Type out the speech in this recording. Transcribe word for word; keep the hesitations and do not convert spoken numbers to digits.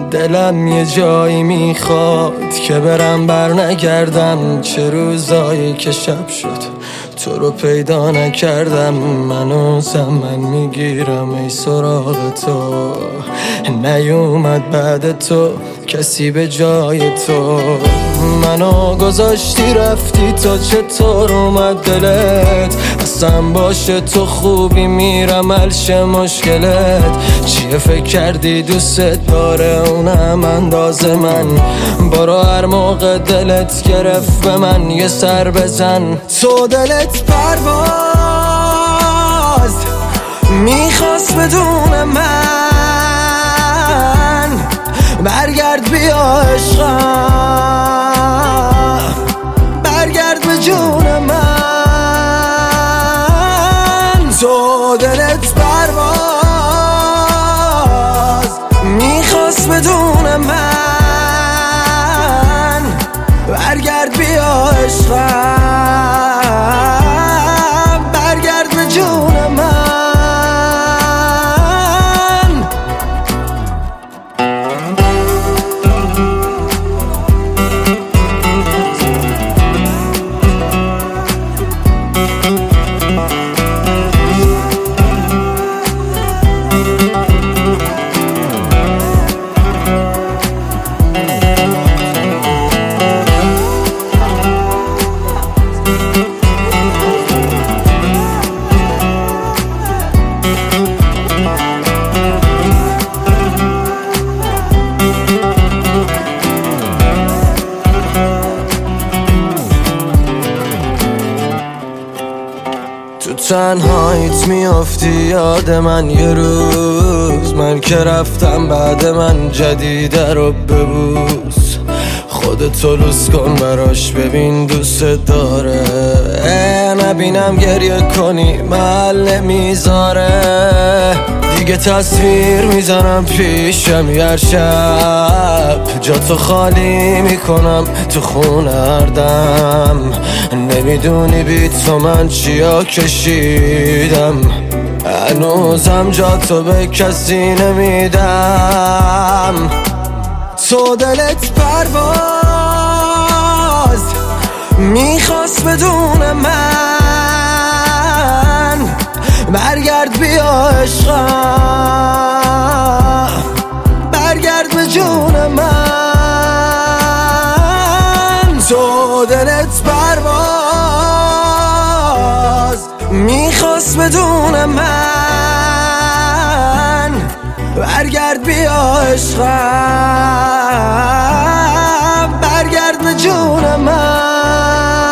دلم یه جایی میخواد که برم بر نگردم. چه روزایی که شب شد تو رو پیدا نکردم. منو زمن میگیرم ای سراغ تو، نیومد بعد تو کسی به جای تو. منو گذاشتی رفتی تو، چطور اومد دلت؟ اصلا باشه تو خوبی میرم حلش مشکلت. چیه فکر کردی دوست داره اونم انداز من؟ برو هر موقع دلت گرفت به من یه سر بزن. تو دلت پرواز میخواست بدون من، برگرد بیا عشقم، برگرد به جون من. تو دلت پرواز میخواست بدون من، برگرد بیا عشقم، برگرد به جون من. تو تنهاییت میافتی یاد من یه روز، من که رفتم بعد من جدیده رو ببوس. خودتو لوس کن براش ببین دوست داره، نبینم گریه کنی محل نمیذاره. دیگه تصویر میزنم پیشم هر شب، جاتو خالی میکنم تو خونه هر دم. نمیدونی بی تو من چیا کشیدم، هنوزم جاتو به کسی نمیدم. تو دلت پرواز میخواست بدون من، برگرد بیا عشقم، برگرد به جون من. تو دلت پرواز میخواست بدون من، برگرد بیا عشقم، برگرد به جون من.